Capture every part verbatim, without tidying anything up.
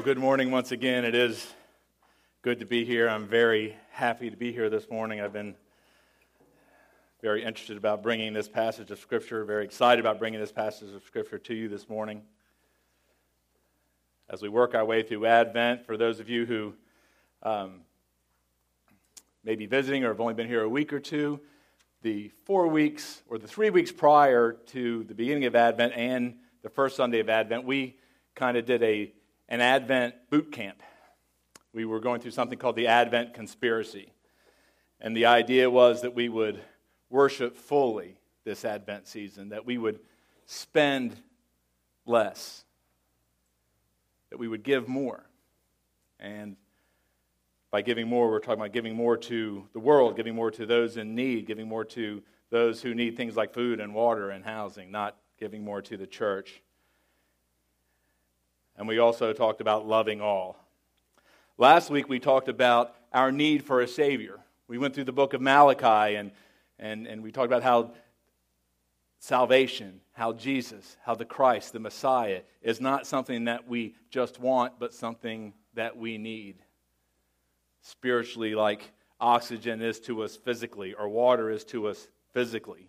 Well, good morning once again. It is good to be here. I'm very happy to be here this morning. I've been very interested about bringing this passage of Scripture, very excited about bringing this passage of Scripture to you this morning. As we work our way through Advent, for those of you who um, may be visiting or have only been here a week or two, the four weeks or the three weeks prior to the beginning of Advent and the first Sunday of Advent, we kind of did a an Advent boot camp. We were going through something called the Advent Conspiracy. And the idea was that we would worship fully this Advent season, that we would spend less, that we would give more. And by giving more, we're talking about giving more to the world, giving more to those in need, giving more to those who need things like food and water and housing, not giving more to the church. And we also talked about loving all. Last week we talked about our need for a Savior. We went through the book of Malachi and, and, and we talked about how salvation, how Jesus, how the Christ, the Messiah, is not something that we just want, but something that we need. Spiritually, like oxygen is to us physically, or water is to us physically,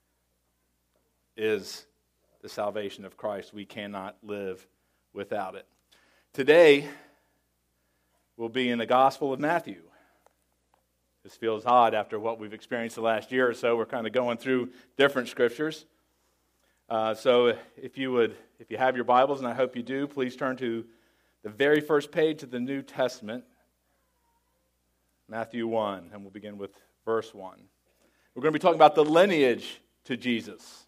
is the salvation of Christ. We cannot live without it. Today, we'll be in the Gospel of Matthew. This feels odd after what we've experienced the last year or so. We're kind of going through different scriptures. Uh, so if you would, if you have your Bibles, and I hope you do, please turn to the very first page of the New Testament, Matthew one, and we'll begin with verse one. We're going to be talking about the lineage to Jesus.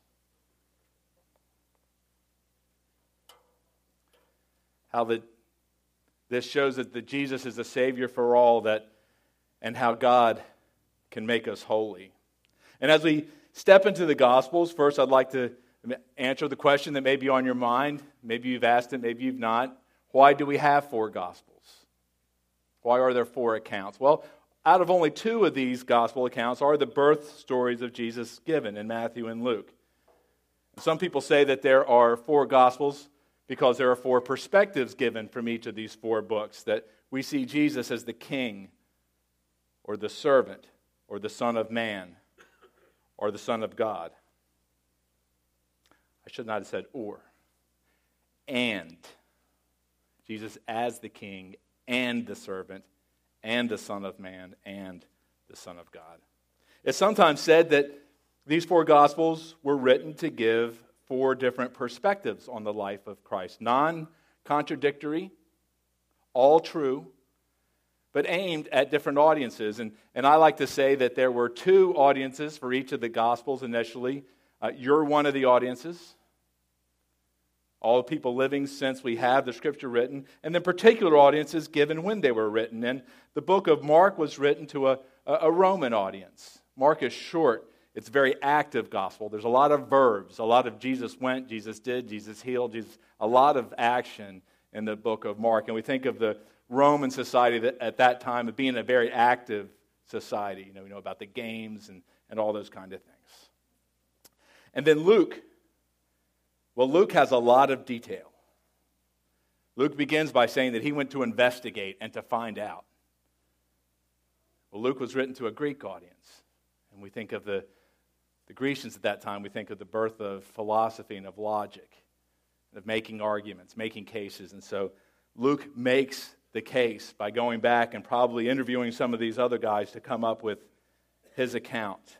How that this shows that the Jesus is the Savior for all, that and how God can make us holy. And as we step into the Gospels, first I'd like to answer the question that may be on your mind. Maybe you've asked it, maybe you've not. Why do we have four Gospels? Why are there four accounts? Well, out of only two of these Gospel accounts are the birth stories of Jesus given in Matthew and Luke. Some people say that there are four Gospels because there are four perspectives given from each of these four books, that we see Jesus as the king, or the servant, or the Son of Man, or the Son of God. I should not have said or. And. Jesus as the king, and the servant, and the Son of Man, and the Son of God. It's sometimes said that these four Gospels were written to give four different perspectives on the life of Christ. Non-contradictory, all true, but aimed at different audiences. And, and I like to say that there were two audiences for each of the Gospels initially. Uh, you're one of the audiences. All the people living since we have the Scripture written. And then particular audiences given when they were written. And the book of Mark was written to a, a Roman audience. Mark is short. It's a very active gospel. There's a lot of verbs, a lot of Jesus went, Jesus did, Jesus healed, Jesus, a lot of action in the book of Mark. And we think of the Roman society that at that time of being a very active society. You know, we know about the games and, and all those kind of things. And then Luke, well, Luke has a lot of detail. Luke begins by saying that he went to investigate and to find out. Well, Luke was written to a Greek audience. And we think of the The Grecians at that time, we think of the birth of philosophy and of logic, of making arguments, making cases. And so Luke makes the case by going back and probably interviewing some of these other guys to come up with his account.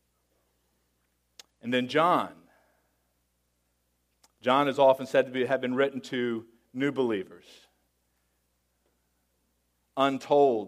And then John. John is often said to be, have been written to new believers. Untold.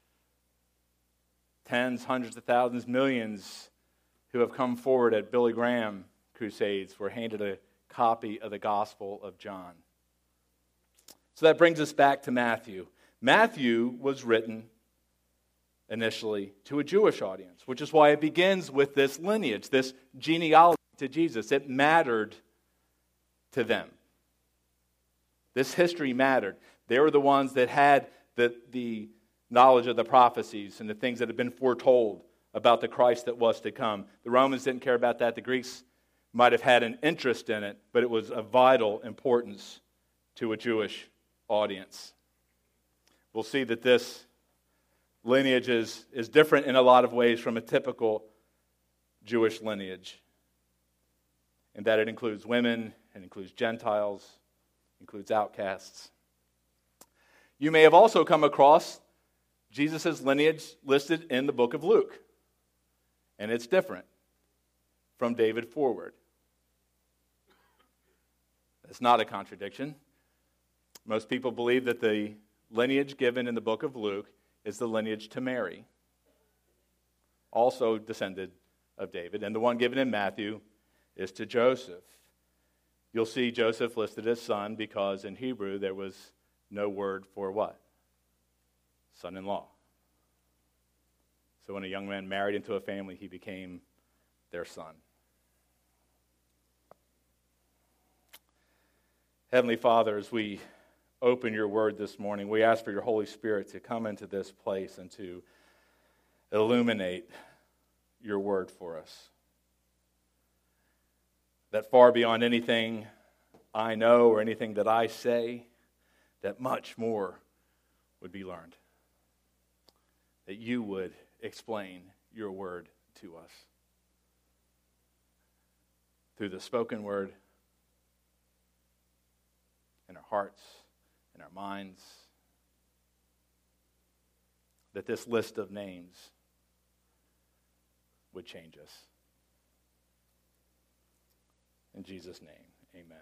Tens, hundreds of thousands, millions who have come forward at Billy Graham crusades were handed a copy of the Gospel of John. So that brings us back to Matthew. Matthew was written initially to a Jewish audience, which is why it begins with this lineage, this genealogy to Jesus. It mattered to them. This history mattered. They were the ones that had the, the knowledge of the prophecies and the things that had been foretold about the Christ that was to come. The Romans didn't care about that. The Greeks might have had an interest in it, but it was of vital importance to a Jewish audience. We'll see that this lineage is, is different in a lot of ways from a typical Jewish lineage, in that it includes women, it includes Gentiles, it includes outcasts. You may have also come across Jesus' lineage listed in the book of Luke, and it's different from David forward. It's not a contradiction. Most people believe that the lineage given in the book of Luke is the lineage to Mary, also descended of David, and the one given in Matthew is to Joseph. You'll see Joseph listed as son because in Hebrew there was no word for what? Son-in-law. So when a young man married into a family, he became their son. Heavenly Father, as we open your word this morning, we ask for your Holy Spirit to come into this place and to illuminate your word for us. That far beyond anything I know or anything that I say, that much more would be learned. That you would explain your word to us through the spoken word in our hearts, in our minds. That this list of names would change us. In Jesus' name, amen.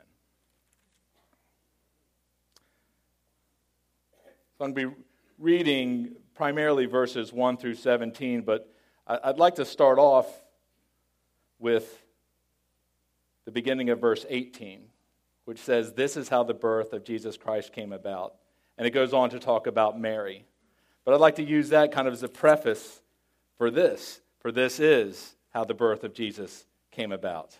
So I'm going to be reading primarily verses one through seventeen, but I'd like to start off with the beginning of verse eighteen, which says, "This is how the birth of Jesus Christ came about." And it goes on to talk about Mary. But I'd like to use that kind of as a preface for this. For this is how the birth of Jesus came about.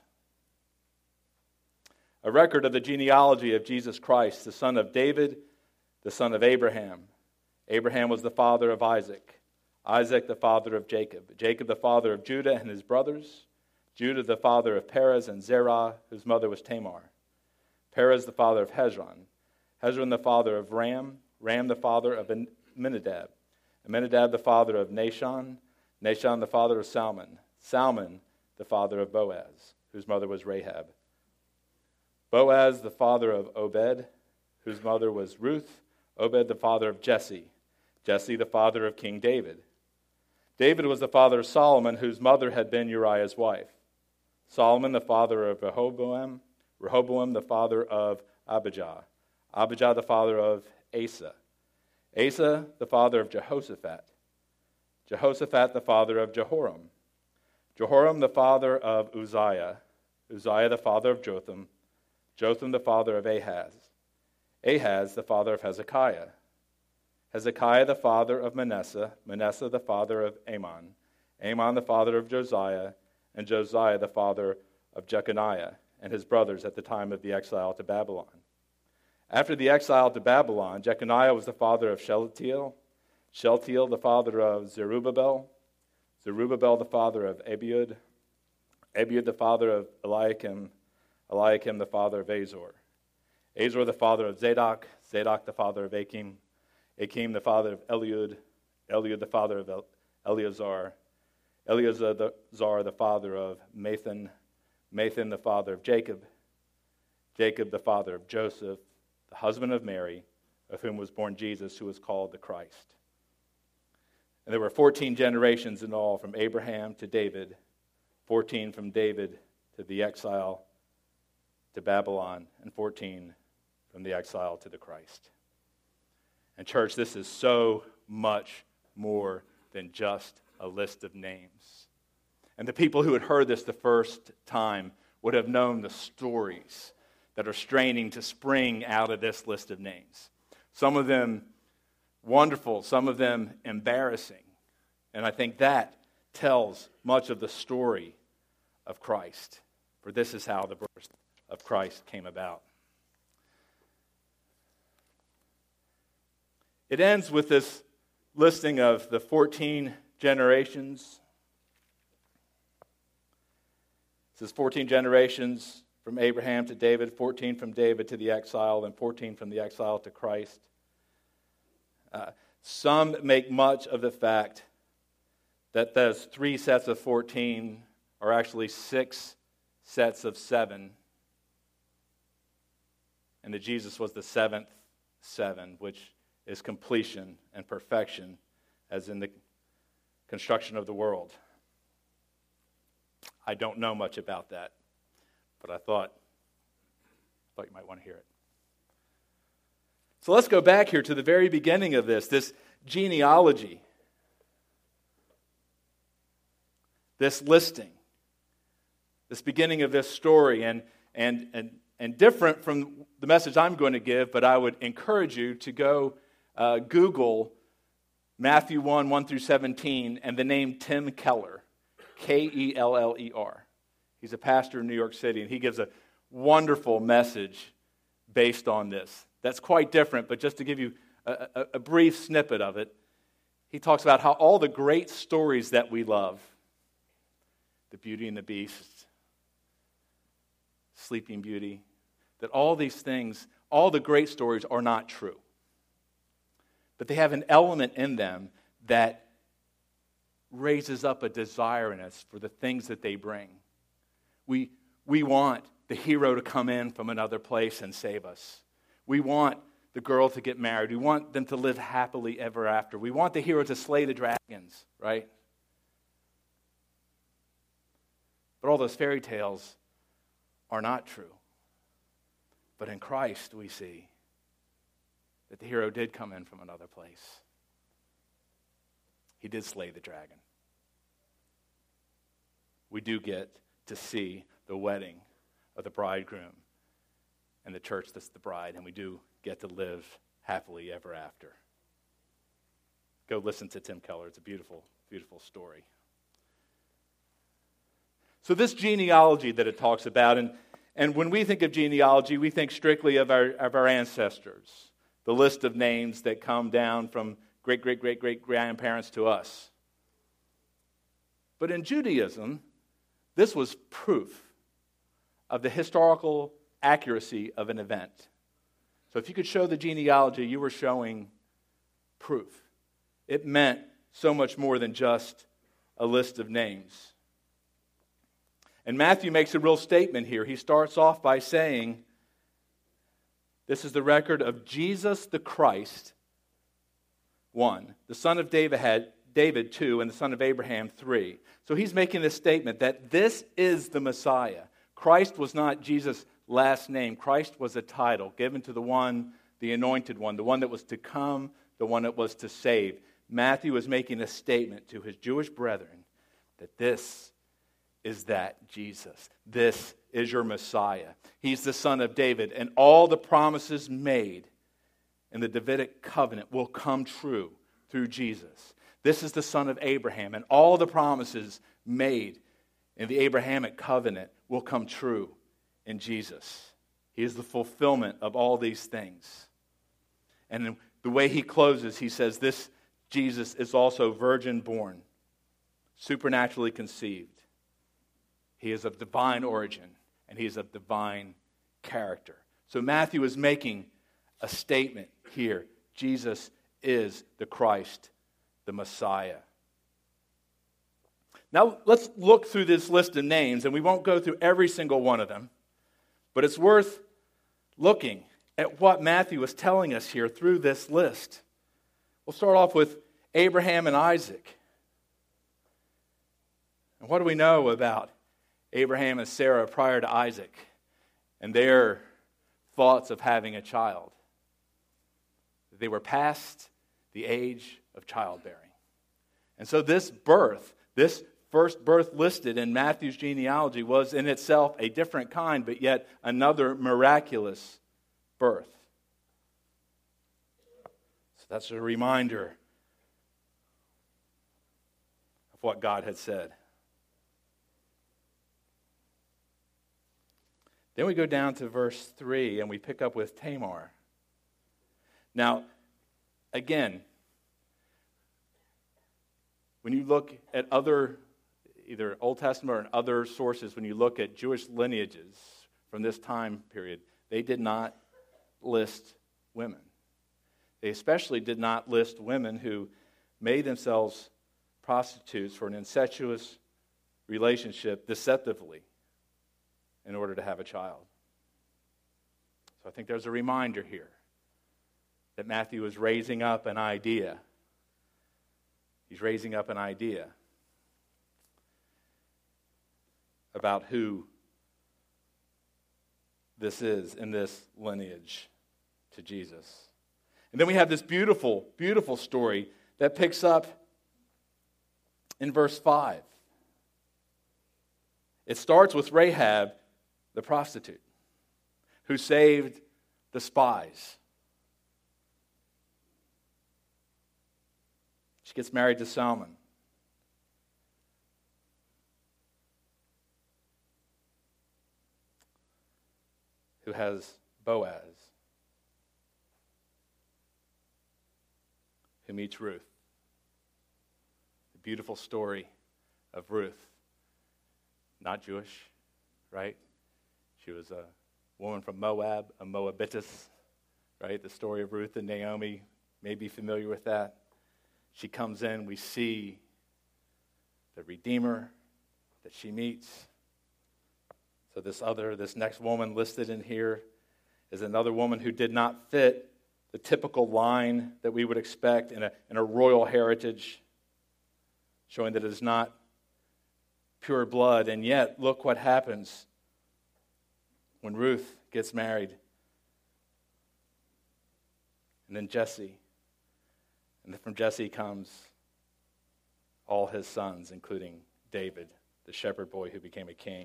A record of the genealogy of Jesus Christ, the son of David, the son of Abraham. Abraham was the father of Isaac. Isaac the father of Jacob. Jacob the father of Judah and his brothers. Judah the father of Perez and Zerah, whose mother was Tamar. Perez the father of Hezron. Hezron the father of Ram. Ram the father of Amminadab. Amminadab the father of Nahshon. Nahshon the father of Salmon. Salmon the father of Boaz, whose mother was Rahab. Boaz the father of Obed, whose mother was Ruth. Obed the father of Jesse. Jesse the father of King David. David was the father of Solomon, whose mother had been Uriah's wife. Solomon the father of Rehoboam. Rehoboam the father of Abijah. Abijah the father of Asa. Asa the father of Jehoshaphat. Jehoshaphat the father of Jehoram. Jehoram the father of Uzziah. Uzziah the father of Jotham. Jotham the father of Ahaz. Ahaz the father of Hezekiah. Hezekiah the father of Manasseh. Manasseh the father of Amon. Amon the father of Josiah. And Josiah the father of Jeconiah and his brothers at the time of the exile to Babylon. After the exile to Babylon, Jeconiah was the father of Shealtiel. Shealtiel the father of Zerubbabel. Zerubbabel the father of Abiud. Abiud the father of Eliakim. Eliakim the father of Azor. Azor the father of Zadok. Zadok the father of Achim. Achim the father of Eliud. Eliud the father of Eleazar. Eleazar the, Zar, the father of Mathan. Mathan the father of Jacob. Jacob the father of Joseph, the husband of Mary, of whom was born Jesus, who was called the Christ. And there were fourteen generations in all, from Abraham to David, fourteen from David to the exile to Babylon, and fourteen from the exile to the Christ. And church, this is so much more than just a list of names. And the people who had heard this the first time would have known the stories that are straining to spring out of this list of names. Some of them wonderful, some of them embarrassing. And I think that tells much of the story of Christ. For this is how the birth of Christ came about. It ends with this listing of the fourteen generations. It says fourteen generations from from Abraham to David, fourteen from David to the exile, and fourteen from the exile to Christ. Uh, some make much of the fact that those three sets of fourteen are actually six sets of seven, and that Jesus was the seventh seven, which is completion and perfection, as in the construction of the world. I don't know much about that, but I thought, thought you might want to hear it. So let's go back here to the very beginning of this, this genealogy, this listing, this beginning of this story, and and and and different from the message I'm going to give, but I would encourage you to go uh, Google Matthew one, one through seventeen, and the name Tim Keller, K E L L E R. He's a pastor in New York City, and he gives a wonderful message based on this. That's quite different, but just to give you a, a, a brief snippet of it, he talks about how all the great stories that we love, the Beauty and the Beast, Sleeping Beauty, that all these things, all the great stories are not true. But they have an element in them that raises up a desire in us for the things that they bring. We, we want the hero to come in from another place and save us. We want the girl to get married. We want them to live happily ever after. We want the hero to slay the dragons, right? But all those fairy tales are not true. But in Christ we see that the hero did come in from another place. He did slay the dragon. We do get to see the wedding of the bridegroom and the church that's the bride, and we do get to live happily ever after. Go listen to Tim Keller. It's a beautiful, beautiful story. So this genealogy that it talks about, and, and when we think of genealogy, we think strictly of our, of our ancestors, the list of names that come down from great-great-great-great-grandparents to us. But in Judaism, this was proof of the historical accuracy of an event. So if you could show the genealogy, you were showing proof. It meant so much more than just a list of names. And Matthew makes a real statement here. He starts off by saying, this is the record of Jesus the Christ, one, the son of David, had, David, two, and the son of Abraham, three. So he's making this statement that this is the Messiah. Christ was not Jesus' last name. Christ was a title given to the one, the anointed one, the one that was to come, the one that was to save. Matthew is making a statement to his Jewish brethren that this is that Jesus. This is your Messiah. He's the son of David, and all the promises made in the Davidic covenant will come true through Jesus. This is the son of Abraham, and all the promises made in the Abrahamic covenant will come true in Jesus. He is the fulfillment of all these things. And the way he closes, he says, this Jesus is also virgin born, supernaturally conceived. He is of divine origin, and he is of divine character. So Matthew is making a statement here. Jesus is the Christ, the Messiah. Now, let's look through this list of names, and we won't go through every single one of them, but it's worth looking at what Matthew is telling us here through this list. We'll start off with Abraham and Isaac. And what do we know about Abraham and Sarah prior to Isaac and their thoughts of having a child? They were past the age of childbearing. And so this birth, this first birth listed in Matthew's genealogy was in itself a different kind, but yet another miraculous birth. So that's a reminder of what God had said. Then we go down to verse three and we pick up with Tamar. Now, again, when you look at other, either Old Testament or in other sources, when you look at Jewish lineages from this time period, they did not list women. They especially did not list women who made themselves prostitutes for an incestuous relationship deceptively in order to have a child. So I think there's a reminder here that Matthew is raising up an idea. He's raising up an idea about who this is in this lineage to Jesus. And then we have this beautiful, beautiful story that picks up in verse five. It starts with Rahab, the prostitute, who saved the spies. She gets married to Salmon. Who has Boaz, who meets Ruth. The beautiful story of Ruth. Not Jewish, right? She was a woman from Moab, a Moabitess, right? The story of Ruth and Naomi, may be familiar with that. She comes in, we see the Redeemer that she meets. So this other, this next woman listed in here is another woman who did not fit the typical line that we would expect in a, in a royal heritage, showing that it is not pure blood. And yet, look what happens when Ruth gets married. And then Jesse. And then from Jesse comes all his sons, including David, the shepherd boy who became a king.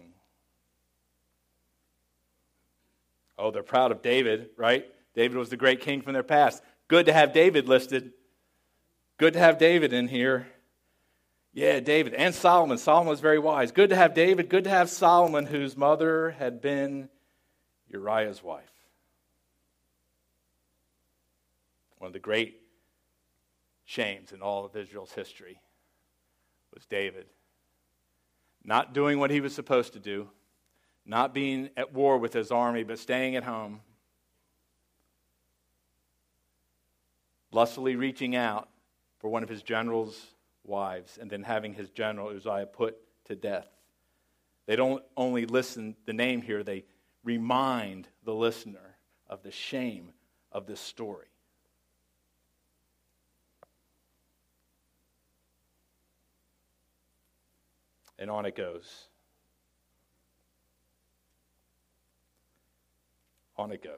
Oh, they're proud of David, right? David was the great king from their past. Good to have David listed. Good to have David in here. Yeah, David. And Solomon. Solomon was very wise. Good to have David. Good to have Solomon, whose mother had been Uriah's wife. One of the great shames in all of Israel's history was David not doing what he was supposed to do, not being at war with his army, but staying at home, lustfully reaching out for one of his general's wives, and then having his general Uzziah put to death. They don't only listen the name here, they remind the listener of the shame of this story. And on it goes. On it goes.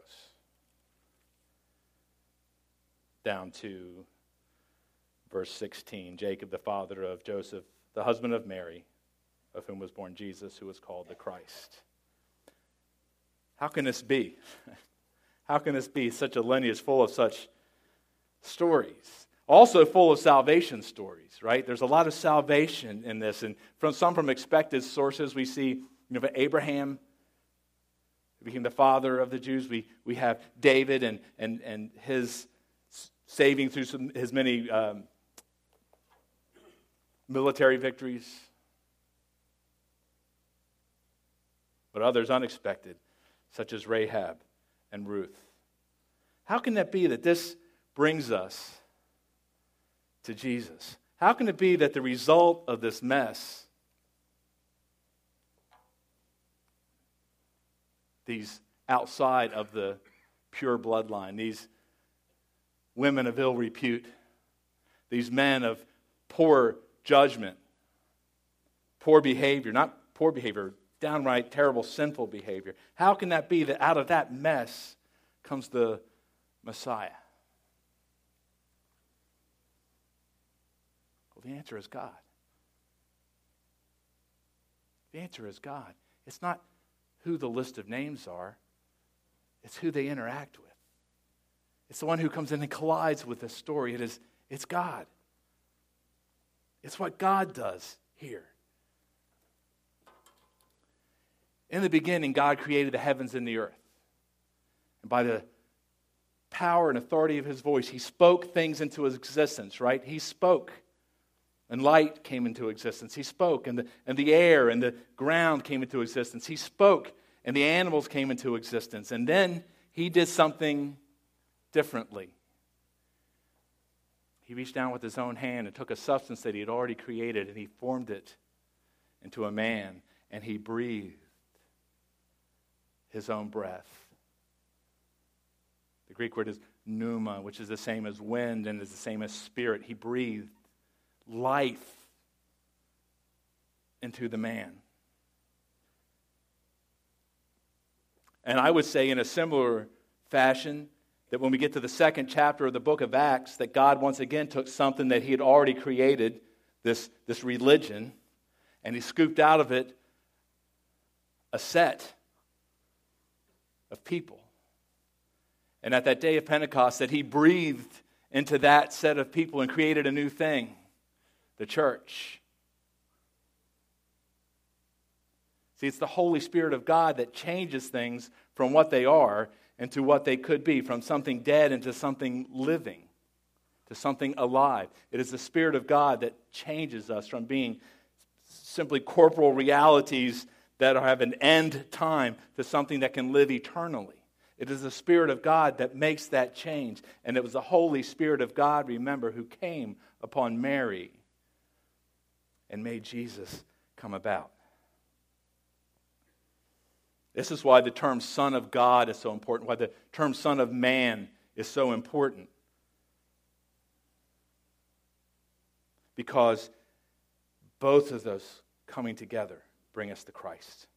Down to verse sixteen. Jacob, the father of Joseph, the husband of Mary, of whom was born Jesus, who was called the Christ. How can this be? How can this be? Such a lineage full of such stories. Also full of salvation stories, right? There's a lot of salvation in this. And from some from expected sources, we see, you know, Abraham became the father of the Jews. We we have David and and and his saving through some, his many um, military victories. But others unexpected, such as Rahab and Ruth. How can that be that this brings us to Jesus? How can it be that the result of this mess, these outside of the pure bloodline, these women of ill repute, these men of poor judgment, poor behavior, not poor behavior, downright terrible sinful behavior, how can that be that out of that mess comes the Messiah? Well, the answer is God. The answer is God. It's not who the list of names are. It's who they interact with. It's the one who comes in and collides with this story. It is, it's God. It's what God does here. In the beginning, God created the heavens and the earth. And by the power and authority of his voice, he spoke things into his existence, right? He spoke. And light came into existence. He spoke, and the, and the air and the ground came into existence. He spoke, and the animals came into existence. And then he did something differently. He reached down with his own hand and took a substance that he had already created, and he formed it into a man, and he breathed his own breath. The Greek word is pneuma, which is the same as wind and is the same as spirit. He breathed life into the man. And I would say in a similar fashion that when we get to the second chapter of the book of Acts, that God once again took something that he had already created, this, this religion, and he scooped out of it a set of people. And at that day of Pentecost, that he breathed into that set of people and created a new thing, the church. See, it's the Holy Spirit of God that changes things from what they are into what they could be, from something dead into something living, to something alive. It is the Spirit of God that changes us from being simply corporal realities that have an end time to something that can live eternally. It is the Spirit of God that makes that change. And it was the Holy Spirit of God, remember, who came upon Mary and made Jesus come about. This is why the term Son of God is so important, why the term Son of Man is so important. Because both of those coming together bring us to Christ.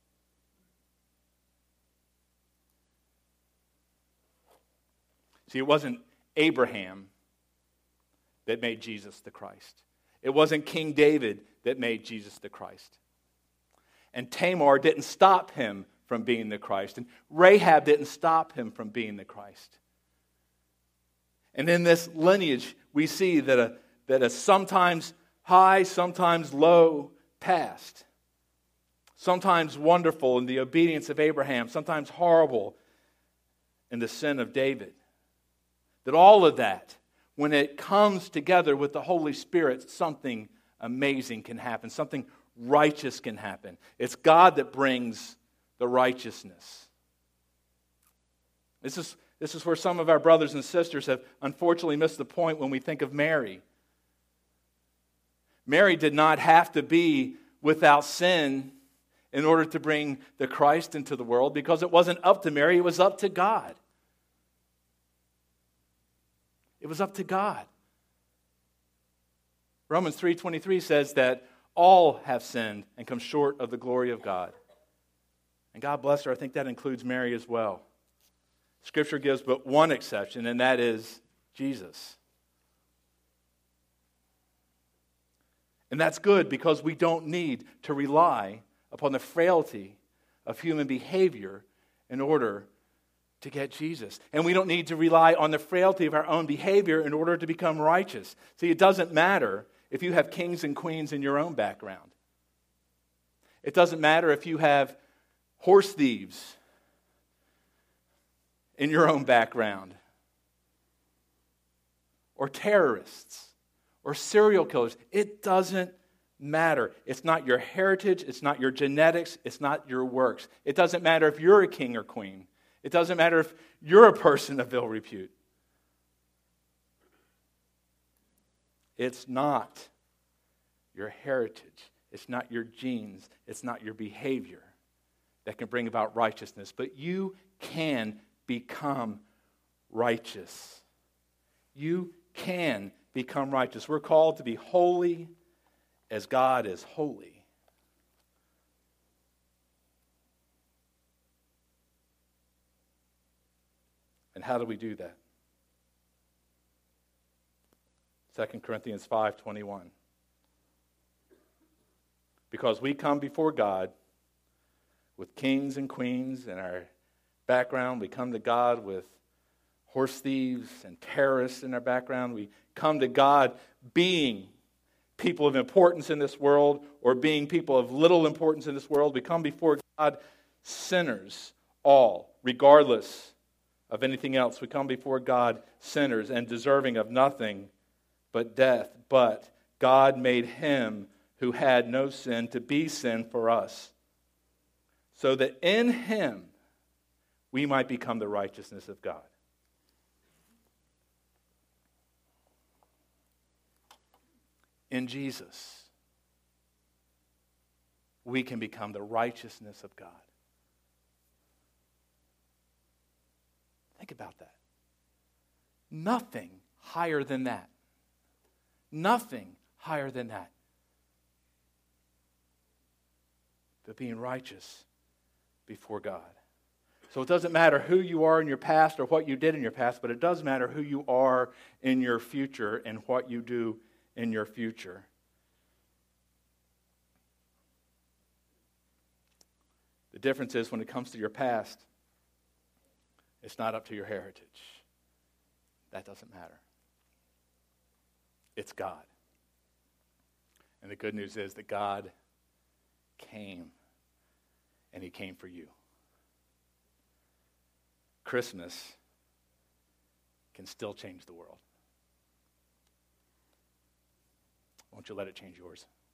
See, it wasn't Abraham that made Jesus the Christ. It wasn't King David that made Jesus the Christ. And Tamar didn't stop him from being the Christ. And Rahab didn't stop him from being the Christ. And in this lineage, we see that a, that a sometimes high, sometimes low past, sometimes wonderful in the obedience of Abraham, sometimes horrible in the sin of David. That all of that, when it comes together with the Holy Spirit, something amazing can happen. Something righteous can happen. It's God that brings the righteousness. This is, this is where some of our brothers and sisters have unfortunately missed the point when we think of Mary. Mary did not have to be without sin in order to bring the Christ into the world, because it wasn't up to Mary, it was up to God. It was up to God. Romans three twenty-three says that all have sinned and come short of the glory of God. And God bless her, I think that includes Mary as well. Scripture gives but one exception, and that is Jesus. And that's good, because we don't need to rely upon the frailty of human behavior in order to get Jesus. And we don't need to rely on the frailty of our own behavior in order to become righteous. See, it doesn't matter if you have kings and queens in your own background. It doesn't matter if you have horse thieves in your own background, or terrorists, or serial killers. It doesn't matter. It's not your heritage, it's not your genetics, it's not your works. It doesn't matter if you're a king or queen. It doesn't matter if you're a person of ill repute. It's not your heritage. It's not your genes. It's not your behavior that can bring about righteousness. But you can become righteous. You can become righteous. We're called to be holy as God is holy. And how do we do that? Second Corinthians five twenty-one. Because we come before God with kings and queens in our background. We come to God with horse thieves and terrorists in our background. We come to God being people of importance in this world or being people of little importance in this world. We come before God sinners, all, regardless of anything else. We come before God sinners and deserving of nothing but death. But God made him who had no sin to be sin for us, so that in him we might become the righteousness of God. In Jesus, we can become the righteousness of God. Think about that. Nothing higher than that. Nothing higher than that. But being righteous before God. So it doesn't matter who you are in your past or what you did in your past, but it does matter who you are in your future and what you do in your future. The difference is when it comes to your past, it's not up to your heritage. That doesn't matter. It's God. And the good news is that God came, and he came for you. Christmas can still change the world. Won't you let it change yours?